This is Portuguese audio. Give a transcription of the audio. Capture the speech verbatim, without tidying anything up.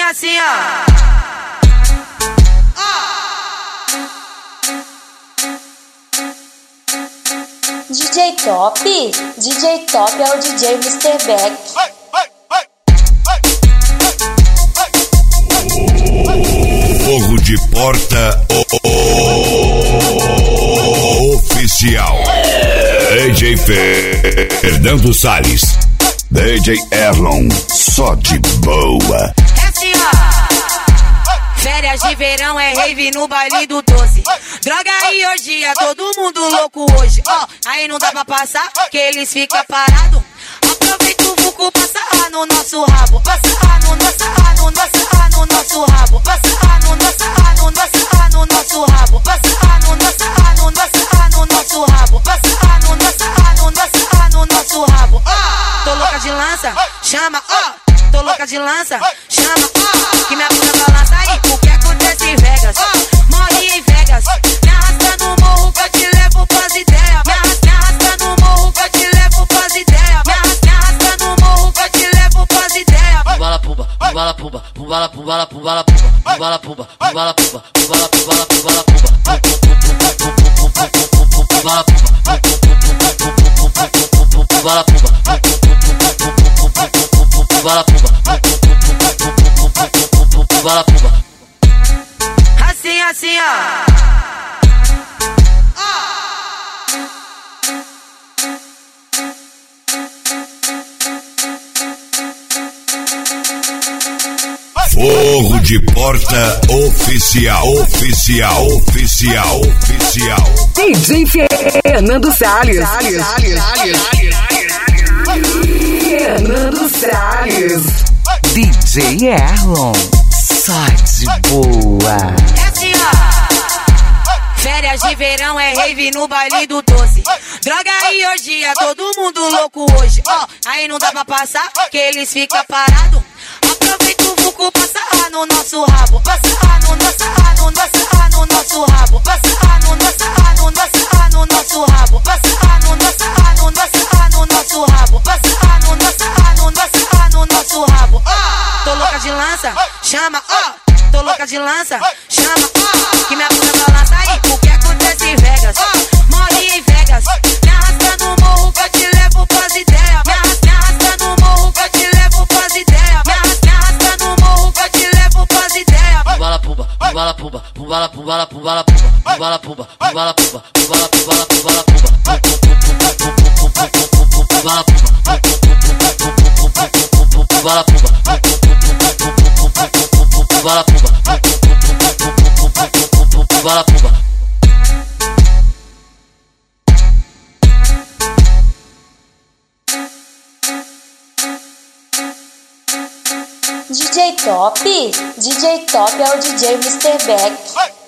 assim, ó. D J Top, D J Top é o D J mister Beck. Fogo de Porta o, o, oficial. D J Fernando Salles, D J Erlon, só de boa. É assim, ó. Férias de verão é rave no baile do doce. Droga e orgia, todo mundo louco hoje. Ó, oh, aí não dá pra passar, que eles ficam parados. Aproveita o vucu pra sarrar no nosso rabo. Pra sarrar no nosso, sarrar no nosso, sarrar no nosso rabo. Pra sarrar no nosso, sarrar no nosso, sarrar no nosso rabo. Pra sarrar no nosso, sarrar no nosso, sarrar no nosso rabo. Pra sarrar no nosso, sarrar no nosso, sarrar no nosso rabo. Ó, tô louca de lança, chama, ó. Tô louca de lança, chama, ó. Que minha bunda balança aí, o que acontece em Vegas? Morre em Vegas, me arrasta no morro que eu te levo pras ideias. Me arrasta no morro que eu te levo pras ideias. Me arrasta no morro que eu te levo pras ideias. Pumbala puba, pumbala puba, pumbala pumbala pumbala puba, pumbala puba, pumbala puba, pumbala pumbala pumbala puba, pumbala puba, pumbala puba, pumbala puba, pumbala puba. Assim, assim, ó. Fogo de Porta oficial, oficial, oficial, oficial. D J Fernando Salles. Salles, Salles, Salles. Fernando Salles. D J Erlon, só de boa. É assim, ó. Férias de verão é rave no baile do doce. Droga e orgia, todo mundo louco hoje. Ó, oh, aí não dá pra passar, que eles ficam parados. Aproveita o vucu pra sarrar no nosso rabo. Pra sarrar no nosso, sarrar no nosso, sarrar no nosso rabo. Pra sarrar no nosso, sarrar no nosso, sarrar no nosso rabo. Pra sarrar no nosso, sarrar no nosso, sarrar no nosso rabo. Pra sarrar no nosso, sarrar no nosso, sarrar no nosso rabo. Ó, tô louca de lança, chama, ó. Tô louca de lança, chama, ó. Que minha bunda balança aí, o que acontece em Vegas? Morre em Vegas, me arrasta no morro que eu te levo pras ideias. Me arrasta no morro que eu te levo pras ideias. Me arrasta no morro que eu te levo pras ideias. Pumbala puba, pumbala puba, pumbala pumbala pumbala puba, pumbala puba, pumbala puba, pumbala pumbala pumbala puba, pumbala puba, pumbala puba, pumbala puba, pumbala puba. D J Top, D J Top é o D J mister Beck.